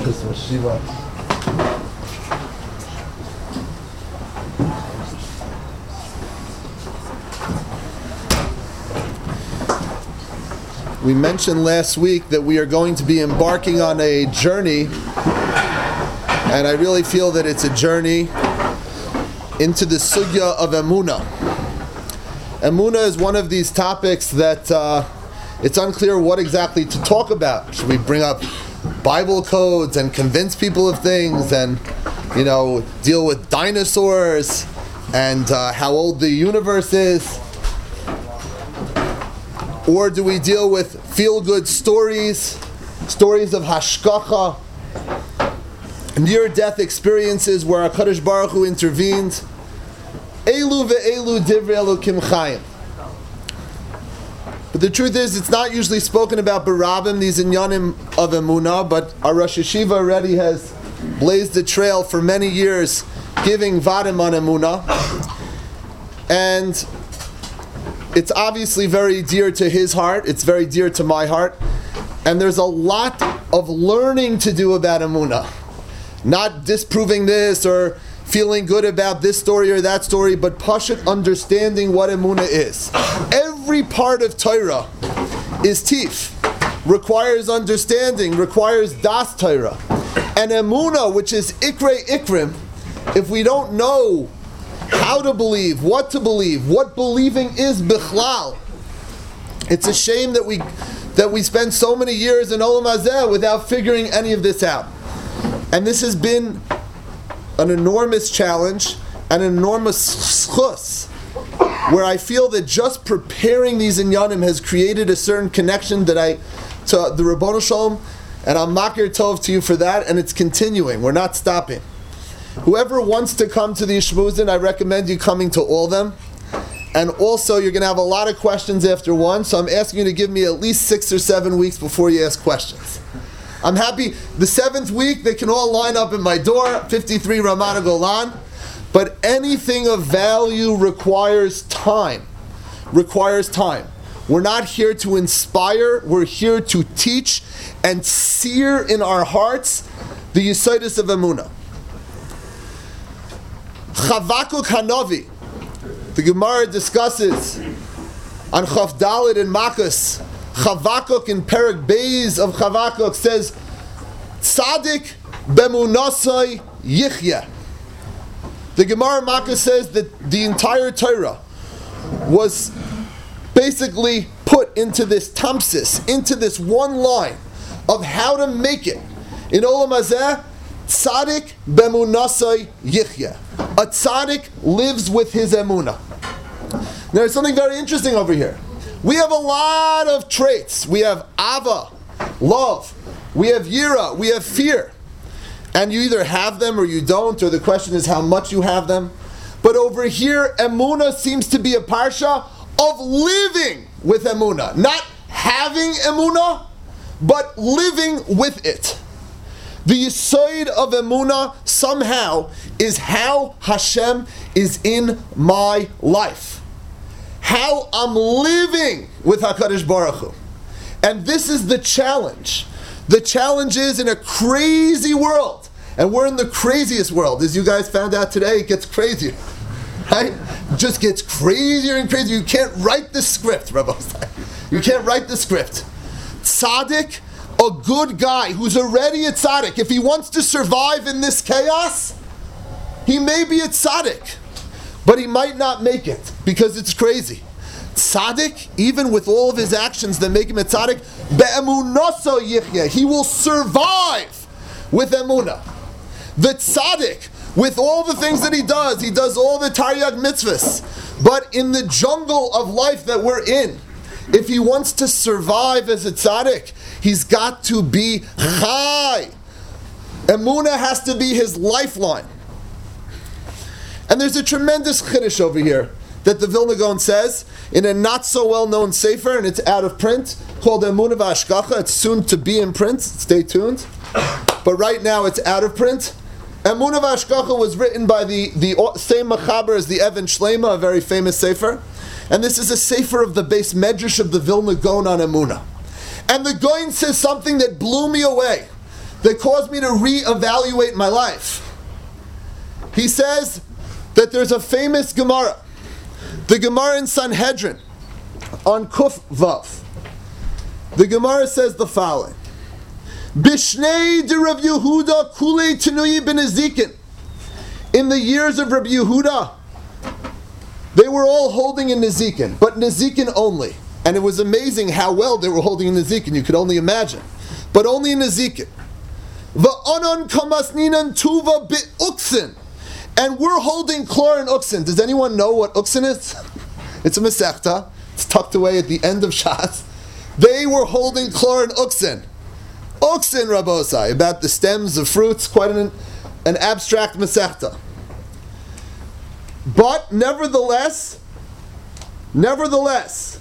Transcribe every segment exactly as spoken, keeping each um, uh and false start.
We mentioned last week that we are going to be embarking on a journey, and I really feel that it's a journey into the sugya of Emunah. Emunah is one of these topics that uh, it's unclear what exactly to talk about. Should we bring up Bible codes and convince people of things, and you know, deal with dinosaurs and uh, how old the universe is? Or do we deal with feel-good stories, stories of hashkacha, near-death experiences where HaKadosh Baruch Hu intervened? Elu ve'elu divrei Elokim chayim. But the truth is, it's not usually spoken about barabim, these inyanim of emunah, but our Rosh Yeshiva already has blazed a trail for many years giving vadim on emunah. And it's obviously very dear to his heart, it's very dear to my heart, and there's a lot of learning to do about emunah. Not disproving this or feeling good about this story or that story, but pashut understanding what emunah is. Every part of Torah is tif, requires understanding, requires das Torah. And emunah, which is ikrei ikrim, if we don't know how to believe, what to believe, what believing is bichlal, it's a shame that we that we spend so many years in Olam Hazeh without figuring any of this out. And this has been an enormous challenge, an enormous schus, where I feel that just preparing these inyanim has created a certain connection that I to the Ribbono Shalom, and I'm makir tov to you for that, and it's continuing. We're not stopping. Whoever wants to come to the Shmuzin, I recommend you coming to all of them. And also, you're going to have a lot of questions after one, so I'm asking you to give me at least six or seven weeks before you ask questions. I'm happy. The seventh week, they can all line up at my door, fifty-three Ramat Golan. But anything of value requires time. Requires time. We're not here to inspire. We're here to teach and sear in our hearts the Yesodus of Emunah. Chavakuk Hanavi, the Gemara discusses on Chav Daled and Makkos. Chavakuk in Perek Beis of Chavakuk says, Tzadik bemunasai yichya. The Gemara Makkos says that the entire Torah was basically put into this tamsis, into this one line of how to make it. In Olam Hazeh, Tzadik bemunasai yichya. A tzaddik lives with his emunah. There's something very interesting over here. We have a lot of traits. We have ava, love. We have yira, we have fear. And you either have them or you don't, or the question is how much you have them. But over here, emunah seems to be a parsha of living with emunah. Not having emunah, but living with it. The yesod of emunah somehow is how Hashem is in my life. How I'm living with HaKadosh Baruch Hu. And this is the challenge. The challenge is in a crazy world. And we're in the craziest world. As you guys found out today, it gets crazier. Right? It just gets crazier and crazier. You can't write the script, Rabbi. You can't write the script. Tzaddik, a good guy who's already a tzaddik, if he wants to survive in this chaos, he may be a tzaddik, but he might not make it because it's crazy. Tzaddik, even with all of his actions that make him a tzaddik, be'emunaso yichya, he will survive with emunah. The tzaddik, with all the things that he does, he does all the Taryag mitzvahs, but in the jungle of life that we're in, if he wants to survive as a tzaddik, he's got to be chai. Emunah has to be his lifeline. And there's a tremendous chiddush over here that the Vilna Gaon says in a not so well known sefer, and it's out of print, called Emunah V'Hashgacha. It's soon to be in print. Stay tuned. But right now it's out of print. Emunah V'Hashgacha was written by the, the same Machaber as the Evan Shlema, a very famous sefer. And this is a sefer of the base medrash of the Vilna Gaon on Emunah. And the Gaon says something that blew me away. that caused me to reevaluate my life. He says that there's a famous Gemara, the Gemara in Sanhedrin, on Kuf Vav. The Gemara says the following: Bishnei de Rav Yehuda Kulei Tenuyi ben Ezikin. In the years of Rabbi Yehuda, they were all holding in Nezikin, but Nezikin only. And it was amazing how well they were holding in Nezikin, you could only imagine. But only in Nezikin. Va'anan kamasninan tuva bi'uksin. And we're holding klor and uksin. Does anyone know what uksin is? It's a mesechta. It's tucked away at the end of Shas. They were holding klor and uksin. Uksin, Rabosai, about the stems of fruits, quite an, an abstract mesechta. But nevertheless, nevertheless,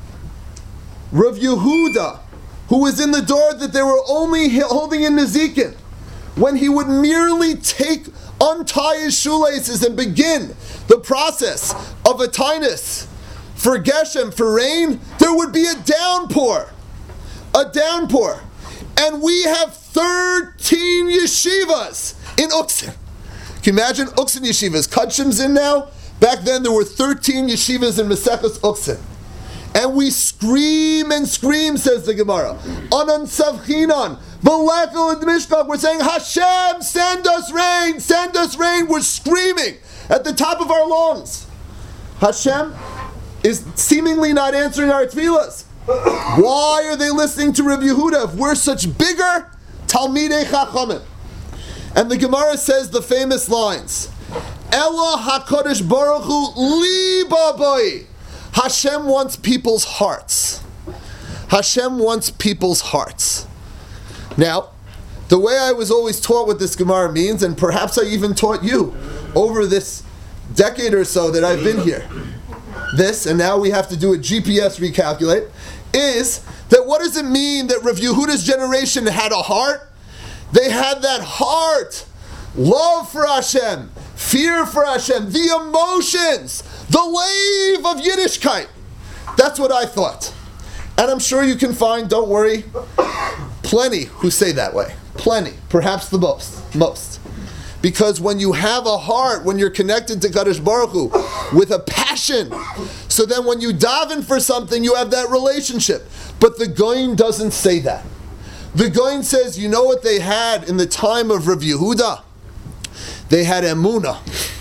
Rav Yehuda, who was in the door that they were only holding in Nezikin, when he would merely take, untie his shoelaces and begin the process of a tinus for Geshem, for rain, there would be a downpour. A downpour. And we have thirteen yeshivas in Uksin. Can you imagine Uksin yeshivas? Kudshim's in now. Back then there were thirteen yeshivas in Maseches Uksin. And we scream and scream, says the Gemara. Anan savchinan, v'lechel et mishkach. We're saying, Hashem, send us rain, send us rain. We're screaming at the top of our lungs. Hashem is seemingly not answering our tefillas. Why are they listening to Rabbi Yehuda if we're such bigger Talmidei Chachamim? And the Gemara says the famous lines, Ela HaKadosh Baruch Hu li baboi. Hashem wants people's hearts. Hashem wants people's hearts. Now, the way I was always taught what this Gemara means, and perhaps I even taught you over this decade or so that I've been here, this, and now we have to do a G P S recalculate, is that what does it mean that Rav Yehuda's generation had a heart? They had that heart, love for Hashem, fear for Hashem, the emotions, the lave of Yiddishkeit. That's what I thought. And I'm sure you can find, don't worry, plenty who say that way. Plenty, perhaps the most. Most. Because when you have a heart, when you're connected to Kadosh Baruch Hu with a passion, so then when you daven for something, you have that relationship. But the Goyin doesn't say that. The Goyin says, you know what they had in the time of Rav Yehuda? They had emunah.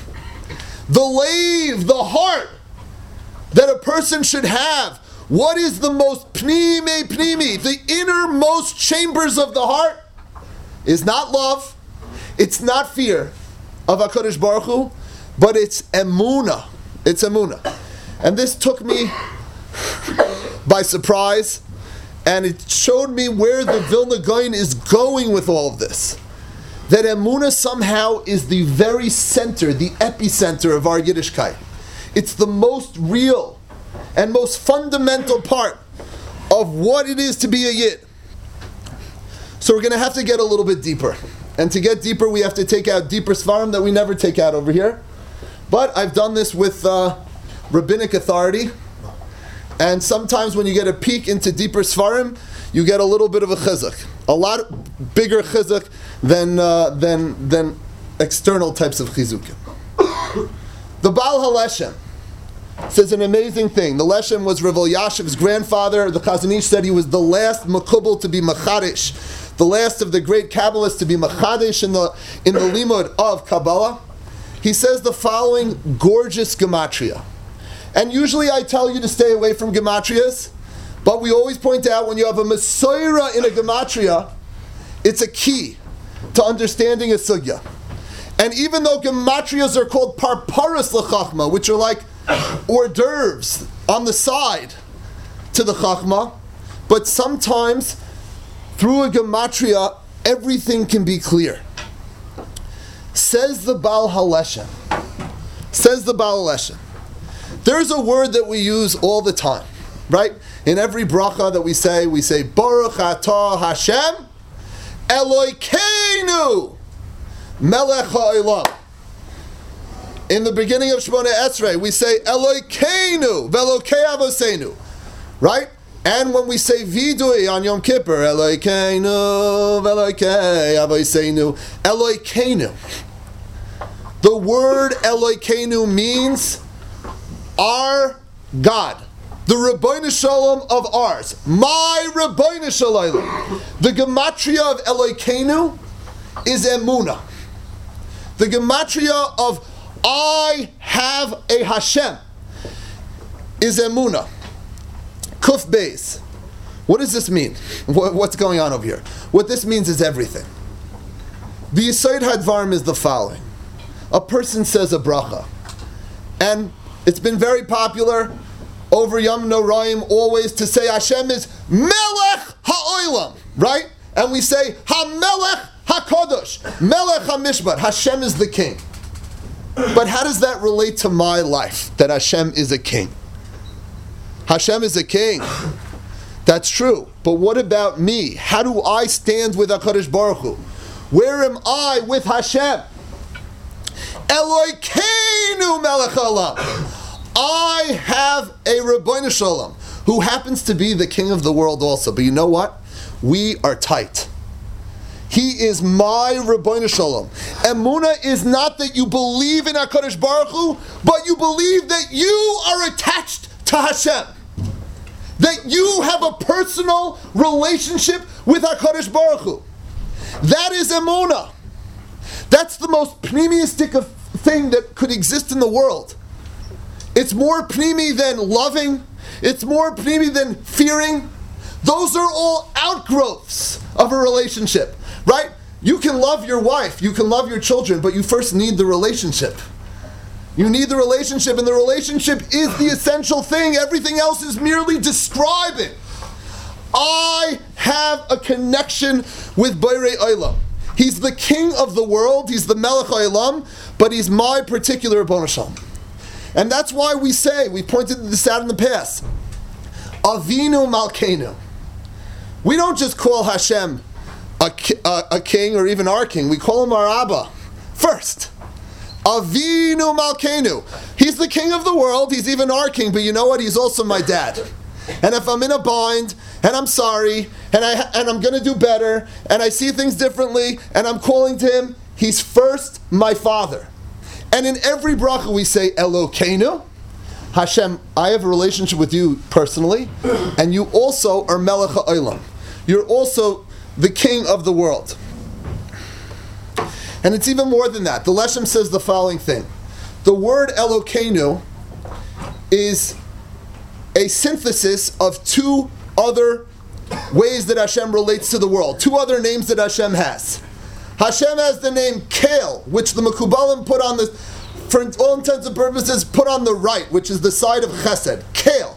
The lave, the heart that a person should have. What is the most pnimi pnimi? The innermost chambers of the heart is not love. It's not fear of HaKadosh Baruch Hu, but it's emunah. It's emunah. And this took me by surprise, and it showed me where the Vilna Gaon is going with all of this. That emunah somehow is the very center, the epicenter of our Yiddishkeit. It's the most real and most fundamental part of what it is to be a Yid. So we're going to have to get a little bit deeper. And to get deeper, we have to take out deeper svarim that we never take out over here. But I've done this with uh, rabbinic authority. And sometimes when you get a peek into deeper svarim, you get a little bit of a chizuk. A lot bigger chizuk than, uh, than, than external types of chizukim. The Baal HaLeshem says an amazing thing. The Leshem was Rav Elyashiv's grandfather. The Chazon Ish said he was the last Makubal to be Machadish, the last of the great Kabbalists to be Machadish in the, in the limud of Kabbalah. He says the following gorgeous gematria. And usually I tell you to stay away from gematrias, but we always point out when you have a Mesorah in a gematria, it's a key to understanding a sugya. And even though gematrias are called parparas l'chachma, which are like hors d'oeuvres on the side to the chachma, but sometimes through a gematria, everything can be clear. Says the Baal HaLeshem. Says the Baal HaLeshem. There's a word that we use all the time, right? In every bracha that we say, we say, Baruch atah Hashem, Elokeinu, Melech ha'olam. In the beginning of Shemona Esrei, we say, Elokeinu, Velokei Avoseinu, right? And when we say vidui on Yom Kippur, Elokeinu, Elokei, Avoseinu, Elokeinu. The word Elokeinu means our God. The Rebbeinu Shalom of ours. My Rebbeinu Shalom. The gematria of Elokeinu is Emunah. The gematria of I have a Hashem is Emunah. Kuf Beis. What does this mean? What, what's going on over here? What this means is everything. The Yesod Hadvarim is the following. A person says a bracha. And it's been very popular over Yom Noraim always to say Hashem is Melech HaOlam, right? And we say HaMelech HaKadosh, Melech HaMishpat. Hashem is the king. But how does that relate to my life, that Hashem is a king? Hashem is a king. That's true. But what about me? How do I stand with HaKadosh Baruch Hu? Where am I with Hashem? Elokeinu melech haolam. I have a Rebbeinu Shalom who happens to be the king of the world also. But you know what? We are tight. He is my Rebbeinu Shalom. Emunah is not that you believe in HaKadosh Baruch Hu, but you believe that you are attached to Hashem. That you have a personal relationship with HaKadosh Baruch Hu. That is Emunah. That's the most pneumistic of thing that could exist in the world. It's more pnimi than loving. It's more pnimi than fearing. Those are all outgrowths of a relationship, right? You can love your wife, you can love your children, but you first need the relationship. You need the relationship, and the relationship is the essential thing. Everything else is merely describing. I have a connection with Borei Olam. He's the king of the world, he's the Melech HaOlam, but he's my particular Rebbeinu Shalom. And that's why we say, we pointed this out in the past, Avinu Malkeinu. We don't just call Hashem a, a, a king or even our king, we call him our Abba first. Avinu Malkeinu. He's the king of the world, he's even our king, but you know what? He's also my dad. And if I'm in a bind, and I'm sorry, and, I, and I'm going to do better, and I see things differently, and I'm calling to him, he's first my father. And in every bracha we say, Elokeinu, Hashem, I have a relationship with you personally, and you also are Melech HaOlam. You're also the king of the world. And it's even more than that. The Leshem says the following thing. The word Elokeinu is a synthesis of two other ways that Hashem relates to the world. Two other names that Hashem has. Hashem has the name Kel, which the Mekubalim put on the, for all intents and purposes, put on the right, which is the side of Chesed. Kel.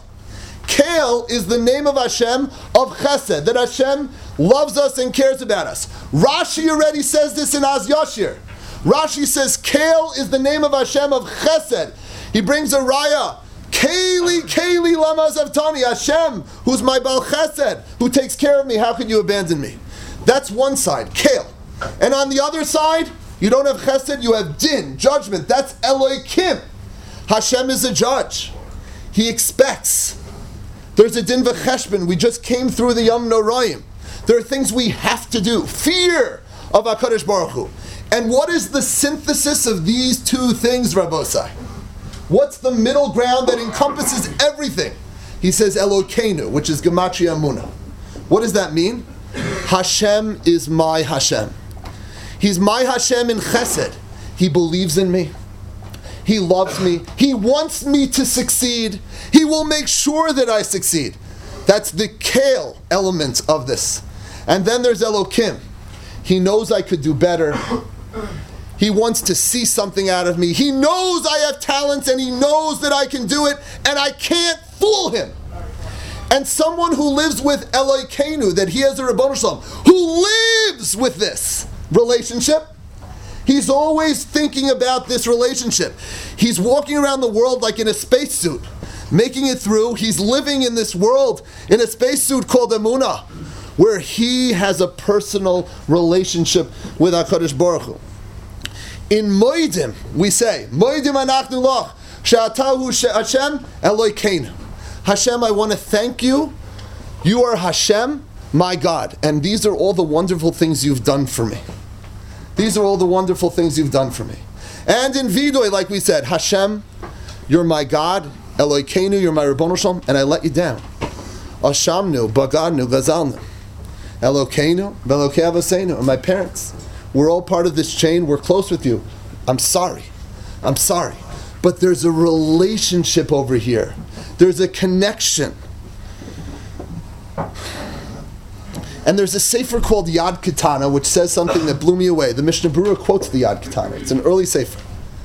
Kel is the name of Hashem of Chesed, that Hashem loves us and cares about us. Rashi already says this in Az Yashir. Rashi says Kel is the name of Hashem of Chesed. He brings a raya. Keli, Keli lama zavtani, Hashem, who's my Baal Chesed, who takes care of me, how could you abandon me? That's one side, Kel. And on the other side, you don't have Chesed, you have Din, judgment. That's Elohim. Hashem is a judge. He expects. There's a Din v'cheshbon. We just came through the Yom Noraim. There are things we have to do. Fear of HaKadosh Baruch Hu. And what is the synthesis of these two things, Rabbosai? What's the middle ground that encompasses everything? He says Elokeinu, which is Gematria Emunah. What does that mean? Hashem is my Hashem. He's my Hashem in Chesed. He believes in me. He loves me. He wants me to succeed. He will make sure that I succeed. That's the Kel element of this. And then there's Elokim. He knows I could do better. He wants to see something out of me. He knows I have talents and he knows that I can do it, and I can't fool him. And someone who lives with Elokeinu, that he has a Rebbeinu Shalom, who lives with this relationship, he's always thinking about this relationship. He's walking around the world like in a spacesuit, making it through. He's living in this world in a spacesuit called Emunah, where he has a personal relationship with HaKadosh Baruch Hu. In Moedim, we say, Moedim anachnu lach, she'atahu Hashem Elokeinu. Hashem, I want to thank you You are Hashem, my God, and these are all the wonderful things you've done for me. These are all the wonderful things you've done for me. And in Vidoy, like we said, Hashem, you're my God, Elokeinu, you're my Ribbono Shel Olam, and I let you down. Ashamnu, Bagadnu, Gazalnu, Elokeinu, Velokei Avoseinu, and my parents. We're all part of this chain. We're close with you. I'm sorry. I'm sorry. But there's a relationship over here. There's a connection. And there's a sefer called Yad Ketana, which says something that blew me away. The Mishnah Berurah quotes the Yad Ketana. It's an early sefer.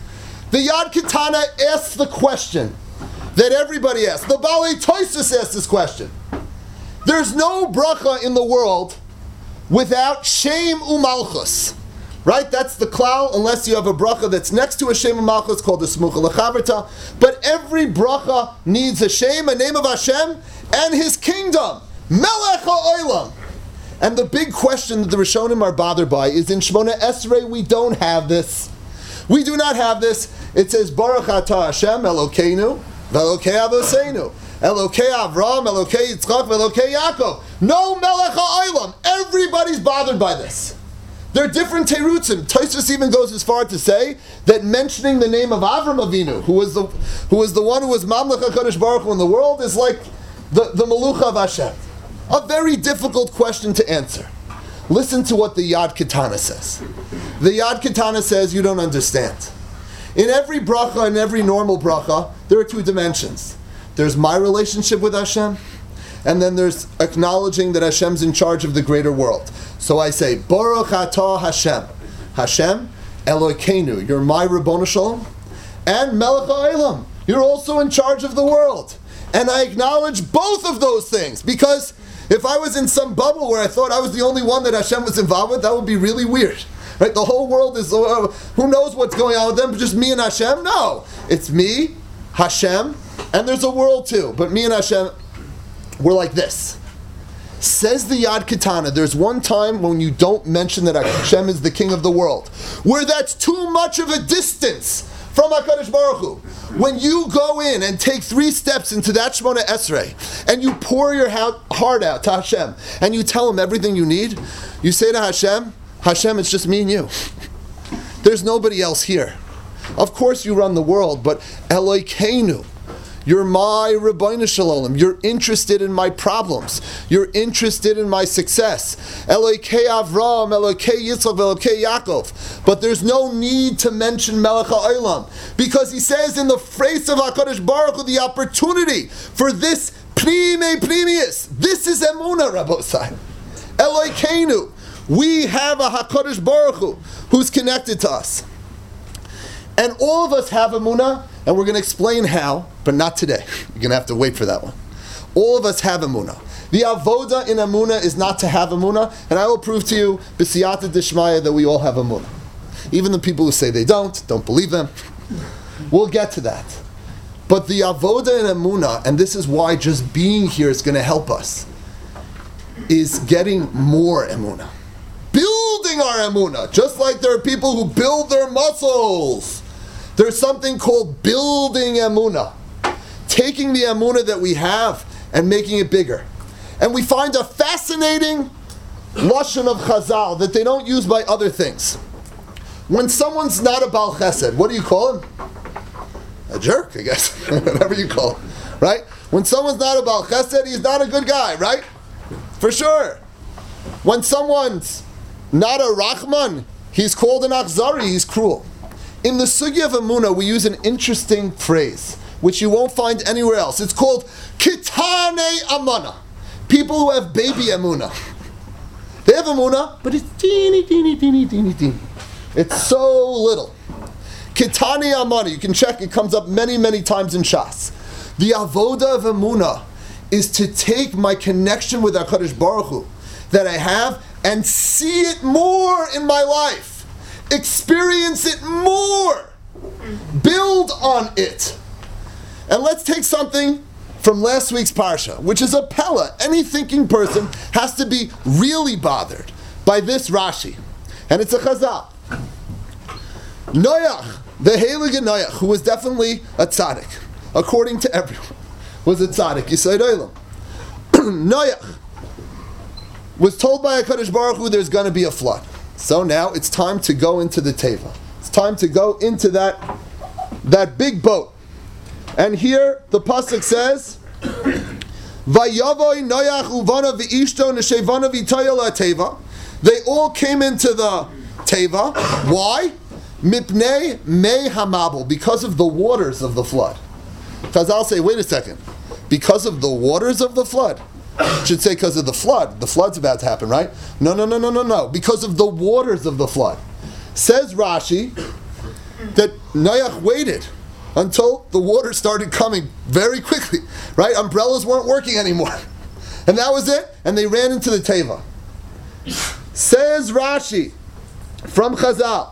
The Yad Ketana asks the question that everybody asks. The Balei Tosfos asks this question. There's no bracha in the world without Shem Umalchus. Right? That's the klal, unless you have a bracha that's next to a Shem Umalchus called the Smucha Lechaverta. But every bracha needs a Shem, a name of Hashem, and His kingdom. Melech HaOlam. And the big question that the Rishonim are bothered by is in Shmona Esrei we don't have this. We do not have this. It says Baruch Atah Hashem Elokeinu Velokei Avoseinu Elokei Avram Elokei Yitzchak Velokei Yaakov. No Melech HaOlam. Everybody's bothered by this. There are different terutzim. Tosfos even goes as far to say that mentioning the name of Avram Avinu, who was the who was the one who was Mamlech HaKadosh Baruch Hu in the world, is like the, the Melucha of Hashem. A very difficult question to answer. Listen to what the Yad Ketana says. The Yad Ketana says you don't understand. In every bracha, in every normal bracha, there are two dimensions. There's my relationship with Hashem, and then there's acknowledging that Hashem's in charge of the greater world. So I say, Baruch Atah Hashem. Hashem, Elokeinu, you're my Ribbono Shel Olam, and Melech HaOlam, you're also in charge of the world. And I acknowledge both of those things, because if I was in some bubble where I thought I was the only one that Hashem was involved with, that would be really weird. Right? The whole world is, uh, who knows what's going on with them, just me and Hashem? No. It's me, Hashem, and there's a world too. But me and Hashem, we're like this. Says the Yad Ketana, there's one time when you don't mention that Hashem is the king of the world, where that's too much of a distance from HaKadosh Baruch Hu. When you go in and take three steps into that Shmona Esrei, and you pour your heart out to Hashem, and you tell Him everything you need, you say to Hashem, Hashem, it's just me and you. There's nobody else here. Of course you run the world, but Elokeinu, you're my Ribbono Shel Olam. You're interested in my problems. You're interested in my success. Elokei Avram, Elokei Yitzchak, Elokei Yaakov. But there's no need to mention Melech HaOlam, because he says in the face of HaKadosh Baruch Hu, the opportunity for this Pnimei Pnimius. This is Emunah, Rabbosai. Elokeinu. We have a HaKadosh Baruch Hu who's connected to us. And all of us have Emunah, and we're going to explain how, but not today. You're going to have to wait for that one. All of us have Emunah. The avoda in Emunah is not to have Emunah, and I will prove to you, b'siyata d'shmaya, that we all have Emunah. Even the people who say they don't, don't believe them. We'll get to that. But the avoda in Emunah, and this is why just being here is going to help us, is getting more Emunah. Building our Emunah, just like there are people who build their muscles. There's something called building Emunah. Taking the Emunah that we have and making it bigger. And we find a fascinating lashon of Chazal that they don't use by other things. When someone's not a Baal Chesed, what do you call him? A jerk, I guess. Whatever you call him. Right? When someone's not a Baal Chesed, he's not a good guy, right? For sure. When someone's not a Rachman, he's called an Achzari, he's cruel. In the Sugya of Emunah, we use an interesting phrase, which you won't find anywhere else. It's called Kitane Amana. People who have baby Emunah. They have Emunah, but it's teeny, teeny, teeny, teeny, teeny. It's so little. Kitane Amana, you can check, it comes up many, many times in Shas. The avoda of Emunah is to take my connection with HaKadosh Baruch Hu that I have and see it more in my life. Experience it more. Build on it. And let's take something from last week's Parsha, which is a Pella. Any thinking person has to be really bothered by this Rashi. And it's a Chazal. Noach, the Heilige Noach, who was definitely a tzaddik, according to everyone, was a tzaddik, Yisod Olam. Noach was told by HaKadosh Baruch Hu there's going to be a flood. So now it's time to go into the Teva. It's time to go into that, that big boat. And here the pasuk says, Vayavoy Noach uvana v'ishto neshevana v'toya la'teva. They all came into the Teva. Why? Mipnei mei hamabel, because of the waters of the flood. Chazal say, wait a second. Because of the waters of the flood. Should say because of the flood. The flood's about to happen, right? No, no, no, no, no, no. Because of the waters of the flood. Says Rashi that Noach waited until the water started coming very quickly, right? Umbrellas weren't working anymore. And that was it. And they ran into the Teva. Says Rashi from Chazal,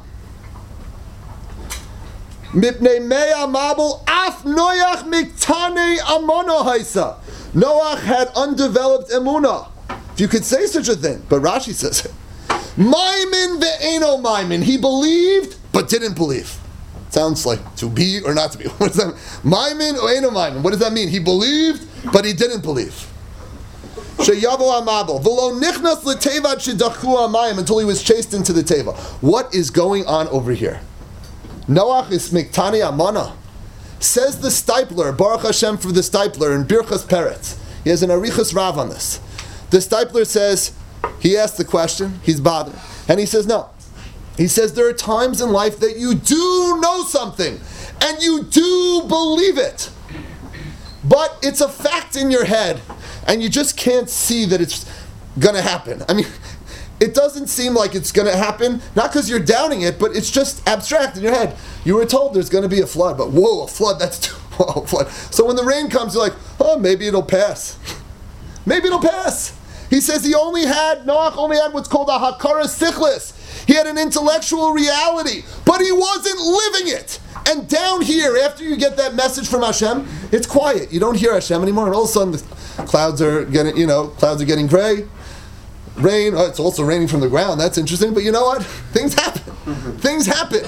Mipnei mea mabel af Noach miktane amona haisa. Noach had undeveloped emunah, if you could say such a thing. But Rashi says it. Maimin ve'eno maimin. He believed, but didn't believe. Sounds like to be or not to be. What does that mean? Maimin ve'eno maimin. What does that mean? He believed, but he didn't believe. Sheyavo amabel. V'lo nichnas l'teva shedachu amayim, until he was chased into the teva. What is going on over here? Noach is miktani amana. Says the Stipler, Baruch Hashem for the Stipler in Birchas Peretz. He has an Arichas Rav on this. The Stipler says, he asked the question, he's bothered, and he says no. He says there are times in life that you do know something, and you do believe it. But it's a fact in your head, and you just can't see that it's going to happen. I mean, it doesn't seem like it's going to happen, not because you're doubting it, but it's just abstract in your head. You were told there's going to be a flood, but whoa, a flood, that's too, whoa, a flood. So when the rain comes, you're like, oh, maybe it'll pass. Maybe it'll pass. He says he only had, Noach only had what's called a hakara sichlis. He had an intellectual reality, but he wasn't living it. And down here, after you get that message from Hashem, it's quiet. You don't hear Hashem anymore, and all of a sudden the clouds are getting, you know, clouds are getting gray. Rain, oh, it's also raining from the ground. That's interesting, but you know what? Things happen. Things happen.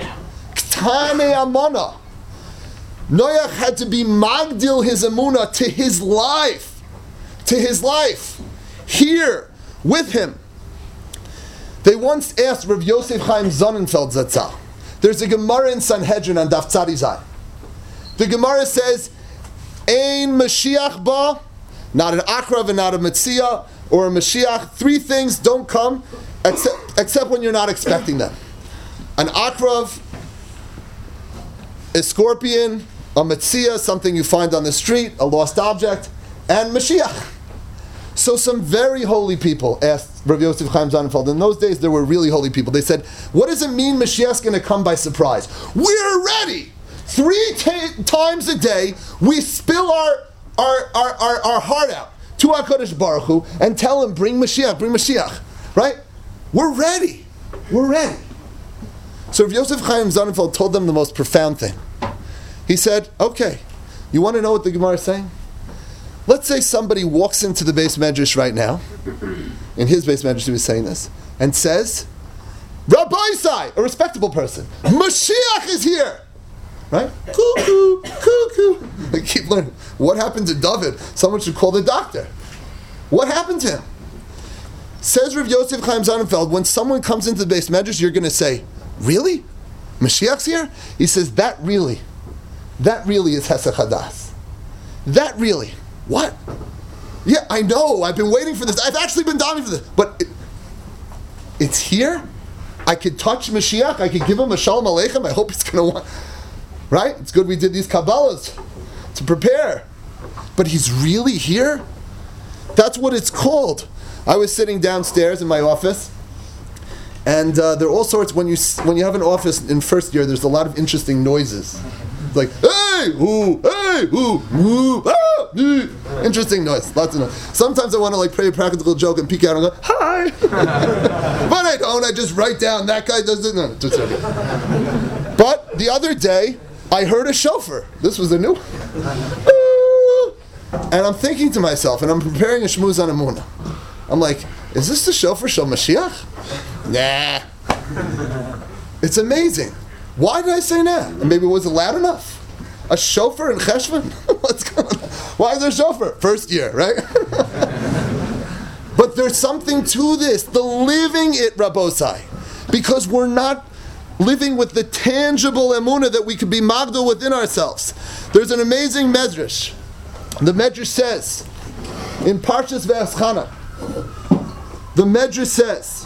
Ktane amana. Noach had to be magdil his amuna to his life. To his life. Here, with him. They once asked Rav Yosef Chaim Sonnenfeld Zatzal. There's a Gemara in Sanhedrin on Daf Tzadizai. The Gemara says, Ein Mashiach ba, not an Akrav and not a Metzia, or a Mashiach, three things don't come except, except when you're not expecting them. An Akrav, a scorpion, a Metzia, something you find on the street, a lost object, and Mashiach. So some very holy people asked Rav Yosef Chaim Sonnenfeld. In those days, there were really holy people. They said, what does it mean Mashiach's going to come by surprise? We're ready! Three t- times a day, we spill our, our, our, our, our heart out to HaKadosh Baruch Hu and tell him, bring Mashiach, bring Mashiach. Right? We're ready. We're ready. So Rav Yosef Chaim Sonnenfeld told them the most profound thing. He said, okay, you want to know what the Gemara is saying? Let's say somebody walks into the Beis Medrash right now, in his Beis Medrash he was saying this, and says, Rabbi Isai, a respectable person, Mashiach is here! Right? Cuckoo, cuckoo. They keep learning. What happened to David? Someone should call the doctor. What happened to him? Says Rav Yosef Chaim Sonnenfeld, when someone comes into the Beis Medrash, you're going to say, really? Mashiach's here? He says, that really, that really is Hesach Hadas. That really. What? Yeah, I know. I've been waiting for this. I've actually been dying for this. But it, it's here? I could touch Mashiach. I could give him a Shalom Aleichem. I hope he's going to want... Right? It's good we did these Kabbalahs to prepare. But he's really here? That's what it's called. I was sitting downstairs in my office, and uh, there are all sorts, when you when you have an office in first year, there's a lot of interesting noises. Like, hey, ooh, hey, ooh, ooh, ah, ooh. Interesting noise, lots of noise. Sometimes I want to like play a practical joke and peek out and go, hi. But I don't, I just write down, that guy does it. No, just okay. But the other day, I heard a shofar. This was a new and I'm thinking to myself, and I'm preparing a shmuz on Amunah. I'm like, is this the shofar shel Mashiach? Nah. It's amazing. Why did I say nah? And maybe it wasn't loud enough. A shofar in Cheshvan? What's going on? Why is there shofar? First year, right? But there's something to this, the living it, Rabbosai, because we're not living with the tangible emunah that we could be magdul within ourselves. There's an amazing medrash. The medrash says, in Parshas Ve'eschana, the medrash says,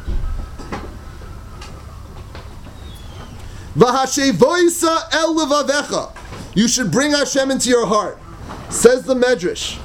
V'hashevoisa el levavecha, you should bring Hashem into your heart. Says the medrash,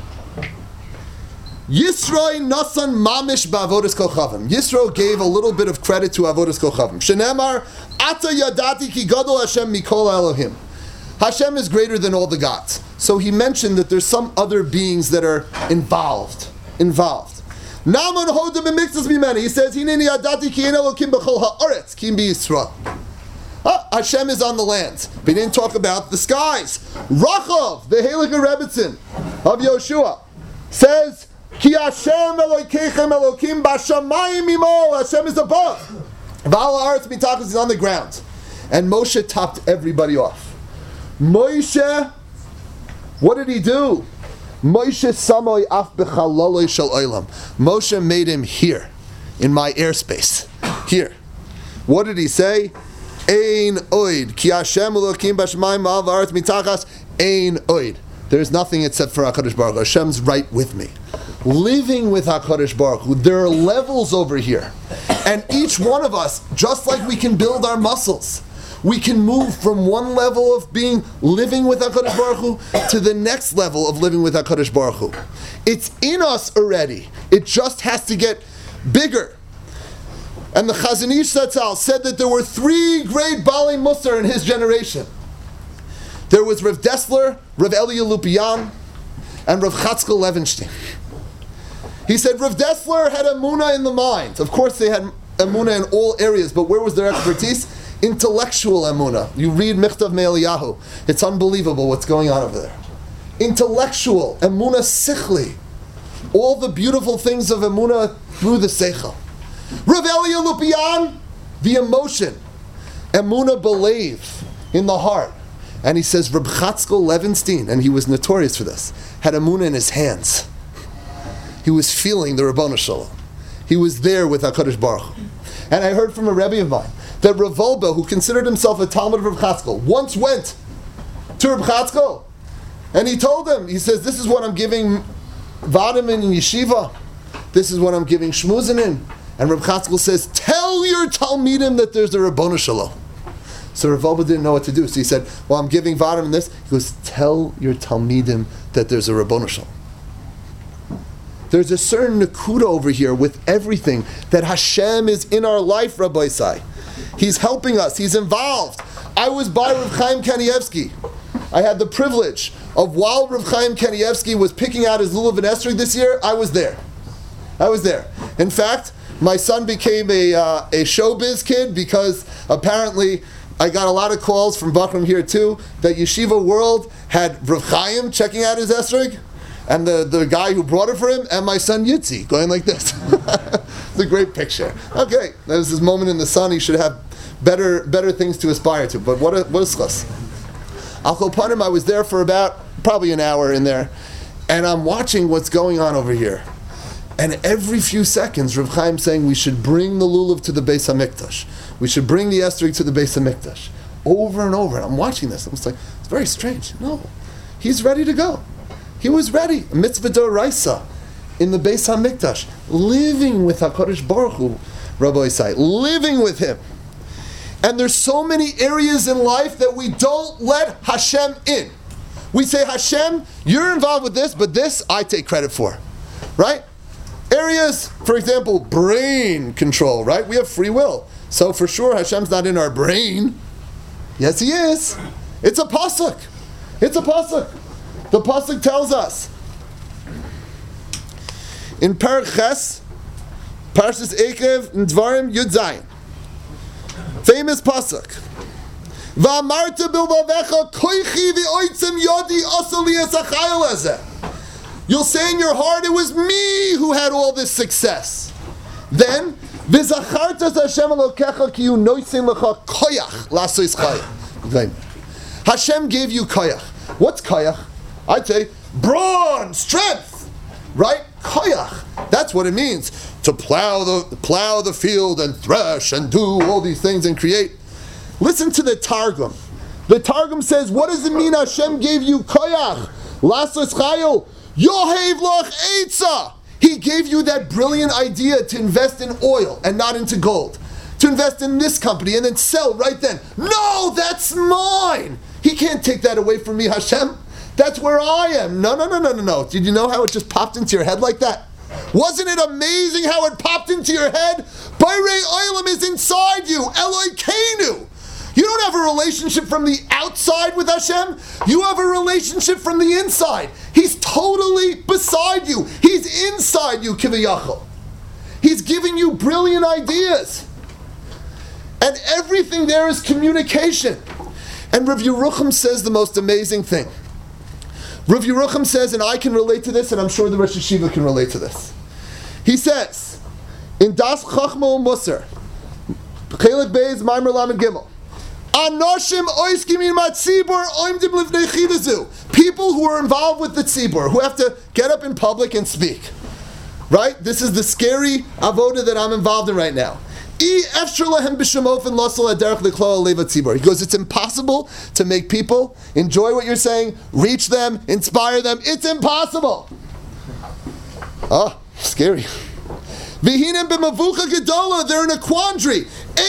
Yisro nasan mamish ba'avodas kochavim. Yisro gave a little bit of credit to avodas kochavim. Shenemar ata yadati ki gadol Hashem mikol Elohim. Hashem is greater than all the gods. So he mentioned that there's some other beings that are involved. Involved. Naman hoda b'miktzas b'meni. He says, Hineni yadati ki ein Elokim b'chol ha'aretz ki b'Yisrael. Ah, Hashem is on the land. But he didn't talk about the skies. Rachov, the Heilige Rebbetzin of Yoshua, says, Ki Hashem Elokeichem Elokim b'shamayim imol. Hashem is above. V'al ha'aretz mitachas is on the ground. And Moshe topped everybody off. Moshe, what did he do? Moshe samoy af b'chaloloi shel olam. Moshe made him here, in my airspace. Here. What did he say? Ein oid. Ki Hashem Elokim b'shamayim v'al ha'aretz mitachas. Ein oid. There's nothing except for HaKadosh Baruch Hu. Hashem's right with me. Living with HaKadosh Baruch Hu, there are levels over here. And each one of us, just like we can build our muscles, we can move from one level of being living with HaKadosh Baruch Hu to the next level of living with HaKadosh Baruch Hu. It's in us already. It just has to get bigger. And the Chazon Ish Zatzal said that there were three great Balei Musar in his generation. There was Rav Dessler, Rav Eliyahu Lupian, and Rav Chatzkel Levenstein. He said Rav Dessler had emunah in the mind. Of course they had emunah in all areas, but where was their expertise? Intellectual emunah. You read Michtav Me'Eliyahu. It's unbelievable what's going on over there. Intellectual, emunah sichli. All the beautiful things of emunah through the seichel. Rav Eliyahu Lupian, the emotion. Emunah believe in the heart. And he says Rav Chatzkel Levenstein, and he was notorious for this, had emunah in his hands. He was feeling the Rabbanu Shalom. He was there with HaKadosh Baruch Hu. And I heard from a Rebbe of mine that Rav Wolbe, who considered himself a Talmud of Rav Chatzkel, once went to Rav Chatzkel, and he told him, he says, this is what I'm giving Vadim in Yeshiva. This is what I'm giving Shmuzin in. And Rav Chatzkel says, tell your Talmidim that there's a Rabbanu Shalom. So Rav Wolbe didn't know what to do. So he said, well, I'm giving Vadim in this. He goes, tell your Talmidim that there's a Rabbanu Shalom. There's a certain nakuda over here with everything that Hashem is in our life, Rabbi Isai. He's helping us. He's involved. I was by Rav Chaim Kanievsky. I had the privilege of, while Rav Chaim Kanievsky was picking out his lulav and esrog this year, I was there. I was there. In fact, my son became a uh, a showbiz kid because apparently I got a lot of calls from Bakram here too that Yeshiva World had Rav Chaim checking out his esrog. And the, the guy who brought it for him, and my son Yitzi, going like this. It's a great picture. Okay, that was his moment in the sun. He should have better better things to aspire to. But what a what a schus. Al Kol Panim, I was there for about probably an hour in there, and I'm watching what's going on over here. And every few seconds, Rav Chaim saying we should bring the lulav to the Beis Hamikdash. We should bring the esrog to the Beis Hamikdash. Over and over. And I'm watching this. I'm just like, it's very strange. No, he's ready to go. He was ready, mitzvah d'oraisa, in the Beis Hamikdash, living with HaKadosh Baruch Hu, Rabbi Isai, living with Him. And there's so many areas in life that we don't let Hashem in. We say, Hashem, you're involved with this, but this I take credit for, right? Areas, for example, brain control, right? We have free will. So for sure, Hashem's not in our brain. Yes, He is. It's a pasuk. It's a pasuk. The pasuk tells us in Perek Ches, Parshas Eikev, Dvarim Yud Zayin, famous pasuk. V'amarta bilvavecha koichi v'oitzim yodi asali esachayil ezeh. You'll say in your heart, it was me who had all this success. Then v'zachartas Hashem elokecha ki hu noisim lecha koyach lasois chayil. Hashem gave you koyach. What's koyach? I'd say brawn, strength, right? Koyach. That's what it means to plow the plow the field and thresh and do all these things and create. Listen to the Targum. The Targum says, what does it mean Hashem gave you koyach? Lasos chayil, yohev loch eitza. He gave you that brilliant idea to invest in oil and not into gold. To invest in this company and then sell right then. No, that's mine. He can't take that away from me, Hashem. That's where I am. No, no, no, no, no, no. Did you know how it just popped into your head like that? Wasn't it amazing how it popped into your head? Bayrei Olam is inside you. Elokeinu. You don't have a relationship from the outside with Hashem. You have a relationship from the inside. He's totally beside you. He's inside you, Kiviyachol. He's giving you brilliant ideas. And everything there is communication. And Rav Yerucham says the most amazing thing. Rav Yerucham says, and I can relate to this, and I'm sure the Rosh Hashiva can relate to this. He says, in Das Chachma Musar, Chelik Beis Maimer Lamed Gimel, Anoshim oiskim in matzibur oimdim livnei chidazu. People who are involved with the tzibur, who have to get up in public and speak. Right? This is the scary avoda that I'm involved in right now. He goes, it's impossible to make people enjoy what you're saying, reach them, inspire them. It's impossible. Oh, scary. They're in a quandary.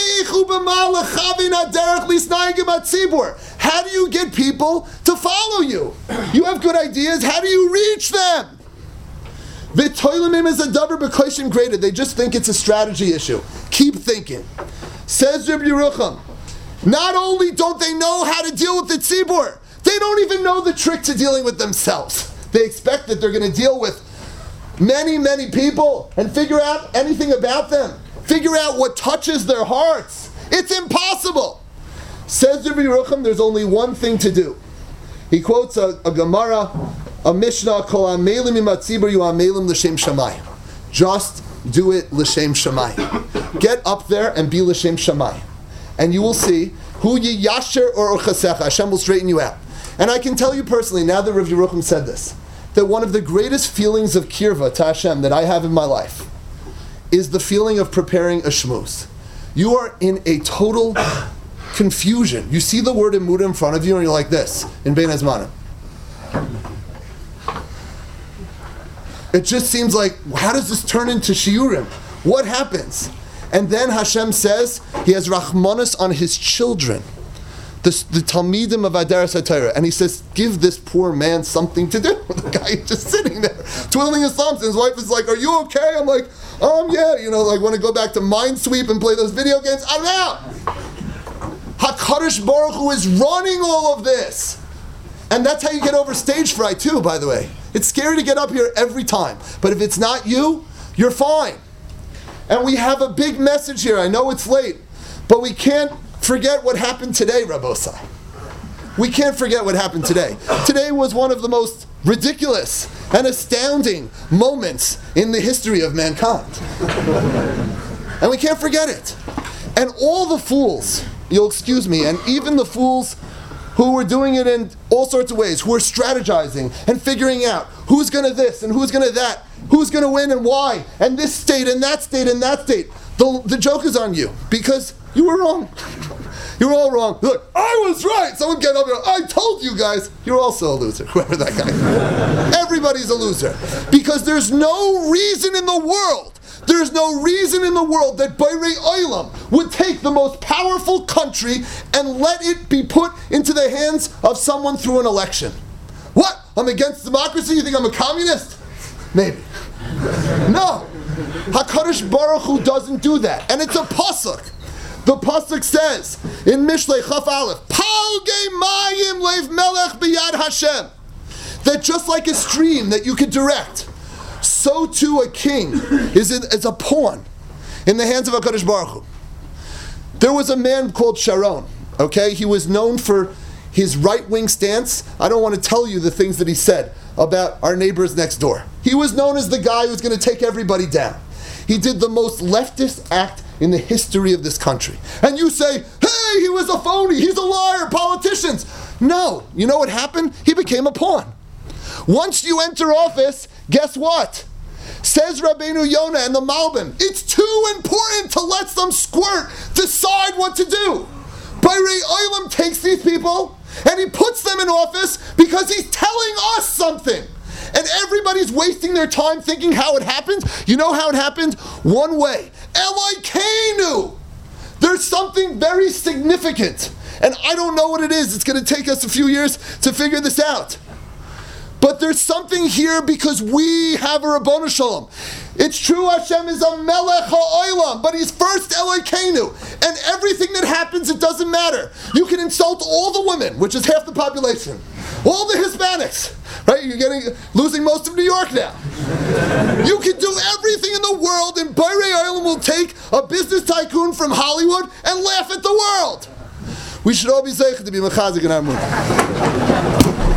How do you get people to follow you? You have good ideas. How do you reach them? They just think it's a strategy issue. Keep thinking. Says Rabbi Yerucham, not only don't they know how to deal with the tzibur, they don't even know the trick to dealing with themselves. They expect that they're going to deal with many, many people and figure out anything about them. Figure out what touches their hearts. It's impossible. Says Rabbi Yerucham, there's only one thing to do. He quotes a, a Gemara, a Mishnah, Kol amelim imatzibur yu amelim l'shem shamayim. Just do it l'shem shamayim. Get up there and be l'shem shamayim. And you will see who ye yasher or chasecha. Hashem will straighten you out. And I can tell you personally, now that Rav Yerucham said this, that one of the greatest feelings of kirva to Hashem that I have in my life is the feeling of preparing a shmuz. You are in a total confusion. You see the word emuda in front of you and you're like this, in Bein Hazmanim. It just seems like, how does this turn into shiurim? What happens? And then Hashem says He has rachmanis on His children, the, the Talmidim of Adaras HaTorah, and He says, give this poor man something to do. The guy is just sitting there, twiddling his thumbs, and his wife is like, are you okay? I'm like, um, yeah, you know, like, want to go back to Minesweep and play those video games? I'm out. HaKadosh Baruch Hu is running all of this. And that's how you get over stage fright too, by the way. It's scary to get up here every time. But if it's not you, you're fine. And we have a big message here. I know it's late, but we can't forget what happened today, Rabbosai. We can't forget what happened today. Today was one of the most ridiculous and astounding moments in the history of mankind. And we can't forget it. And all the fools, you'll excuse me, and even the fools who were doing it in all sorts of ways, who were strategizing and figuring out who's going to this and who's going to that, who's going to win and why, and this state and that state and that state. The, the joke is on you, because you were wrong. You were all wrong. Look, I was right. Someone get up here. I told you guys. You're also a loser, whoever that guy is. Everybody's a loser. Because there's no reason in the world There's no reason in the world that Bayrei Olam would take the most powerful country and let it be put into the hands of someone through an election. What? I'm against democracy? You think I'm a communist? Maybe. No. HaKadosh Baruch Hu doesn't do that. And it's a pasuk. The pasuk says in Mishlei Chaf Aleph, Palgei Mayim Leiv Melech B'Yad Hashem, that just like a stream that you could direct, so too a king is, in, is a pawn in the hands of HaKadosh Baruch Hu. There was a man called Sharon, okay? He was known for his right-wing stance. I don't want to tell you the things that he said about our neighbors next door. He was known as the guy who's going to take everybody down. He did the most leftist act in the history of this country. And you say, hey, he was a phony, he's a liar, politicians. No, you know what happened? He became a pawn. Once you enter office, guess what? Says Rabbeinu Yonah and the Malbim, it's too important to let some squirt decide what to do. Borei Olam takes these people and he puts them in office because he's telling us something. And everybody's wasting their time thinking how it happened. You know how it happened? One way. Elokeinu. There's something very significant. And I don't know what it is. It's going to take us a few years to figure this out. But there's something here because we have a Rabbanu Shalom. It's true Hashem is a Melech HaOlam, but he's first Elokeinu. And everything that happens, it doesn't matter. You can insult all the women, which is half the population. All the Hispanics. Right? You're getting losing most of New York now. You can do everything in the world, and Borei Olam will take a business tycoon from Hollywood and laugh at the world. We should all be zeicha to be mechazik in our mood.